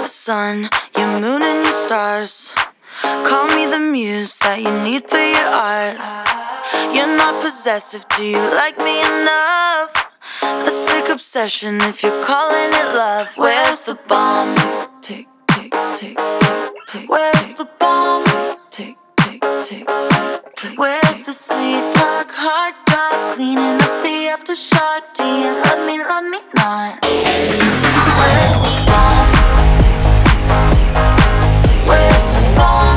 the sun, your moon and your stars. Call me the muse that you need for your art. You're not possessive, do you like me enough? A sick obsession if you're calling it love. Where's the bomb? Tick, tick, tick, tick. Where's the bomb? Tick, tick, tick, tick. Where's the sweet talk, hard talk, cleaning up the aftershock? Do you love me not? Where's the bomb? Where's the bomb?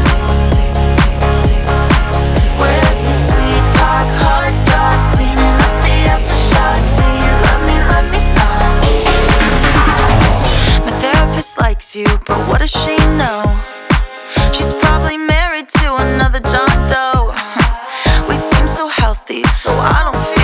Where's the sweet talk, hard talk, cleaning up the aftershock? Do you love me not? My therapist likes you, but what does she know? She's probably married to another John Doe. We seem so healthy, so I don't feel